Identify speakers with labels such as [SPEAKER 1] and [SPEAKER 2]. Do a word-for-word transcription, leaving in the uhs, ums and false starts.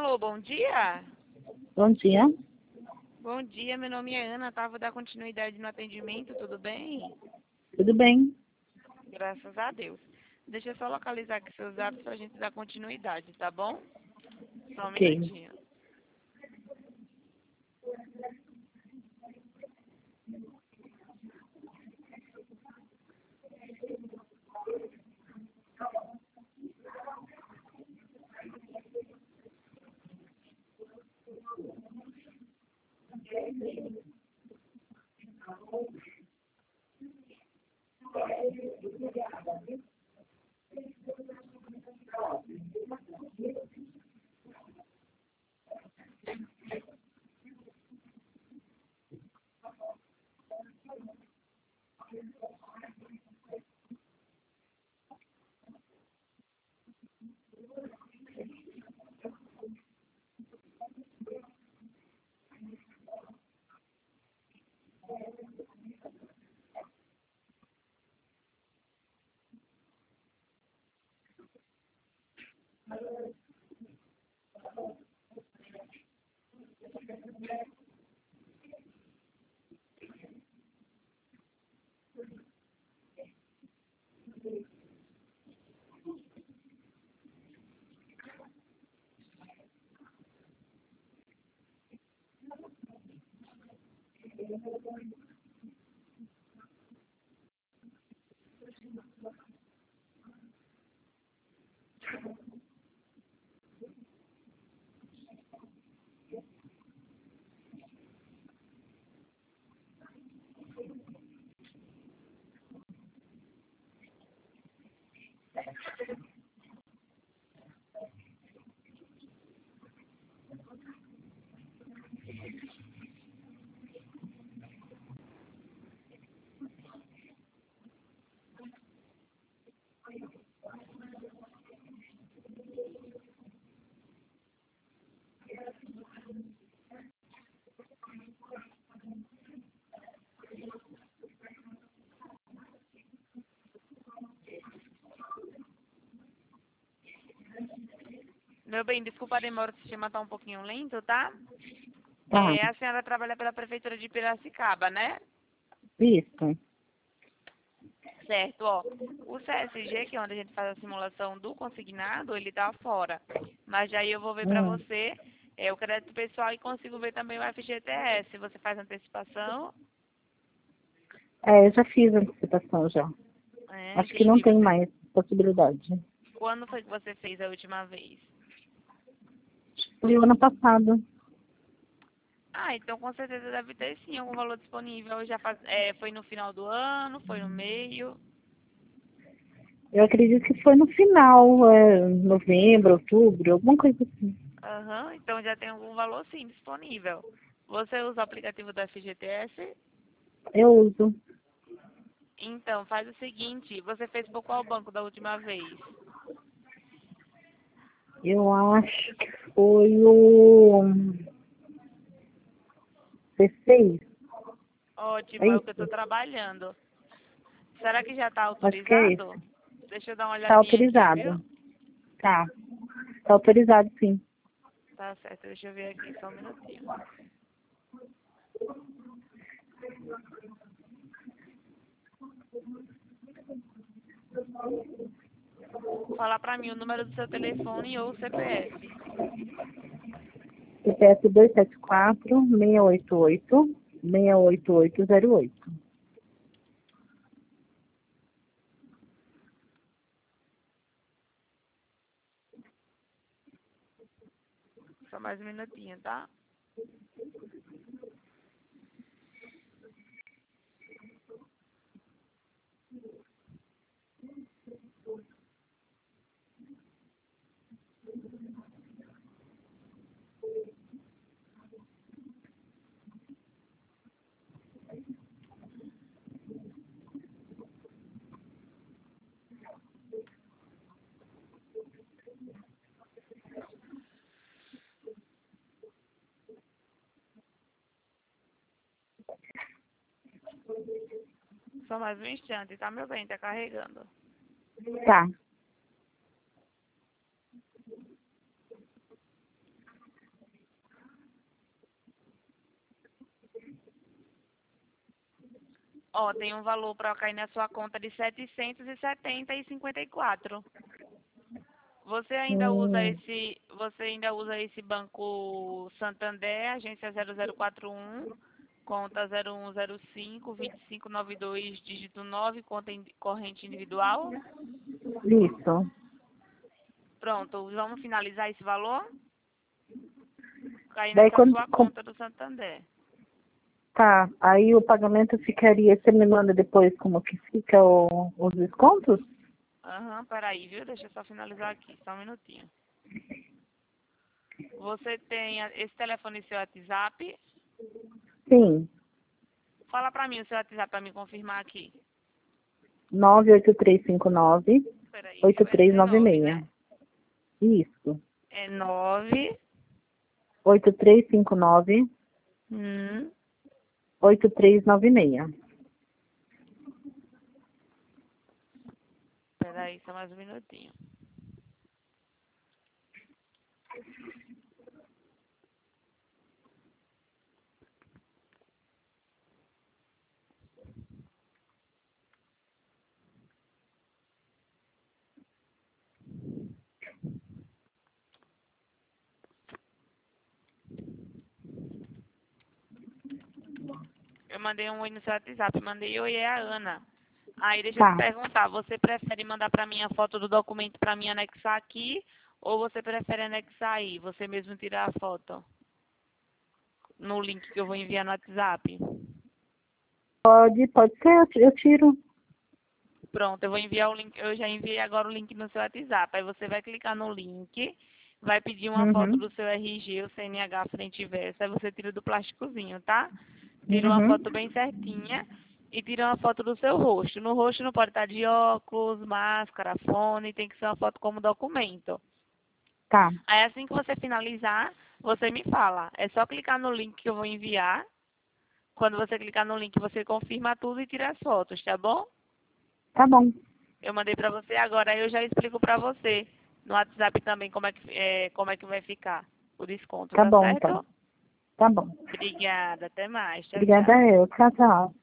[SPEAKER 1] Alô, bom dia?
[SPEAKER 2] Bom dia.
[SPEAKER 1] Bom dia, meu nome é Ana, tá? Vou dar continuidade no atendimento, tudo bem?
[SPEAKER 2] Tudo bem?
[SPEAKER 1] Graças a Deus. Deixa eu só localizar aqui seus dados pra gente dar continuidade, tá bom? Só um
[SPEAKER 2] Ok.
[SPEAKER 1] minutinho. Meu bem, desculpa a demora, o sistema tá um pouquinho lento, tá?
[SPEAKER 2] Tá.
[SPEAKER 1] É, a senhora trabalha pela Prefeitura de Piracicaba, né?
[SPEAKER 2] Isso.
[SPEAKER 1] Certo, ó. O C S G, que é onde a gente faz a simulação do consignado, ele tá fora. Mas aí eu vou ver pra
[SPEAKER 2] Hum.
[SPEAKER 1] você é, o crédito pessoal e consigo ver também o F G T S. Você faz antecipação?
[SPEAKER 2] É, eu já fiz a antecipação já.
[SPEAKER 1] É,
[SPEAKER 2] Acho que não
[SPEAKER 1] entendi.
[SPEAKER 2] tem
[SPEAKER 1] Você,
[SPEAKER 2] mais possibilidade.
[SPEAKER 1] quando foi que você fez a última vez?
[SPEAKER 2] Foi o ano passado.
[SPEAKER 1] Ah, então com certeza deve ter sim algum valor disponível. Já faz, é, foi no final do ano, foi no meio.
[SPEAKER 2] Eu acredito que foi no final, é, novembro, outubro, alguma coisa assim.
[SPEAKER 1] Aham, então já tem algum valor sim disponível. Você usa o aplicativo da F G T S?
[SPEAKER 2] Eu uso.
[SPEAKER 1] Então, faz o seguinte, você fez por qual banco da última vez?
[SPEAKER 2] Eu acho que foi o C seis. É
[SPEAKER 1] Ótimo, é o que eu estou
[SPEAKER 2] isso?
[SPEAKER 1] trabalhando. Será que já está
[SPEAKER 2] Acho que é
[SPEAKER 1] autorizado?
[SPEAKER 2] esse.
[SPEAKER 1] Deixa eu dar uma
[SPEAKER 2] Tá
[SPEAKER 1] olhadinha aqui, viu?
[SPEAKER 2] autorizado. Tá. Tá autorizado, sim.
[SPEAKER 1] Tá certo, deixa eu ver aqui só um minutinho. Fala pra mim o número do seu telefone ou o C P F.
[SPEAKER 2] C P F dois sete quatro, seis oito oito, seis oito oito zero oito.
[SPEAKER 1] Só mais um minutinho, tá? Só mais um instante, tá, meu bem? Tá carregando.
[SPEAKER 2] Tá.
[SPEAKER 1] Ó, tem um valor para cair na sua conta de setecentos e setenta e cinquenta e quatro. Você ainda usa
[SPEAKER 2] Hum,
[SPEAKER 1] esse, você ainda usa esse Banco Santander, agência zero zero quatro um, conta zero um zero cinco, vinte e cinco noventa e dois, dígito nove, conta in- corrente individual?
[SPEAKER 2] isso.
[SPEAKER 1] Pronto, vamos finalizar esse valor? Cair
[SPEAKER 2] Daí
[SPEAKER 1] nessa
[SPEAKER 2] quando
[SPEAKER 1] sua
[SPEAKER 2] com-
[SPEAKER 1] conta do Santander.
[SPEAKER 2] tá, aí o pagamento ficaria, você me manda depois como que fica o- os descontos?
[SPEAKER 1] Aham, peraí, viu? Deixa eu só finalizar aqui, só um minutinho. Você tem a- esse telefone seu WhatsApp?
[SPEAKER 2] Sim,
[SPEAKER 1] Fala pra mim o seu WhatsApp pra me confirmar aqui.
[SPEAKER 2] nove oito três cinco nove,
[SPEAKER 1] Peraí,
[SPEAKER 2] oito
[SPEAKER 1] começa
[SPEAKER 2] três
[SPEAKER 1] em
[SPEAKER 2] nove
[SPEAKER 1] nove,
[SPEAKER 2] seis.
[SPEAKER 1] né?
[SPEAKER 2] Isso.
[SPEAKER 1] É nove.
[SPEAKER 2] oito três cinco nove,
[SPEAKER 1] Hum.
[SPEAKER 2] oito três nove seis.
[SPEAKER 1] Peraí, só mais um minutinho. Eu mandei um oi no seu WhatsApp, mandei oi, é a Ana. Aí deixa eu te
[SPEAKER 2] Tá.
[SPEAKER 1] perguntar, você prefere mandar pra mim a foto do documento pra mim anexar aqui ou você prefere anexar aí, você mesmo tirar a foto no link que eu vou enviar no WhatsApp?
[SPEAKER 2] Pode, pode ser, eu ti- eu tiro.
[SPEAKER 1] Pronto, eu vou enviar o link, eu já enviei agora o link no seu WhatsApp. Aí você vai clicar no link, vai pedir uma foto
[SPEAKER 2] Uhum.
[SPEAKER 1] do seu R G, o C N H frente e verso, aí você tira do plásticozinho, tá? Tira uma
[SPEAKER 2] Uhum.
[SPEAKER 1] foto bem certinha e tira uma foto do seu rosto. No rosto não pode estar de óculos, máscara, fone, tem que ser uma foto como documento.
[SPEAKER 2] Tá,
[SPEAKER 1] Aí assim que você finalizar, você me fala. É só clicar no link que eu vou enviar. Quando você clicar no link, você confirma tudo e tira as fotos, tá bom?
[SPEAKER 2] tá bom.
[SPEAKER 1] Eu mandei pra você agora, aí eu já explico pra você no WhatsApp também como é que, é, como é que vai ficar o desconto,
[SPEAKER 2] Tá
[SPEAKER 1] tá
[SPEAKER 2] bom, então.
[SPEAKER 1] certo?
[SPEAKER 2] Tá bom.
[SPEAKER 1] Obrigada, até mais. Tchau,
[SPEAKER 2] Obrigada
[SPEAKER 1] tchau.
[SPEAKER 2] eu. Tchau, tchau.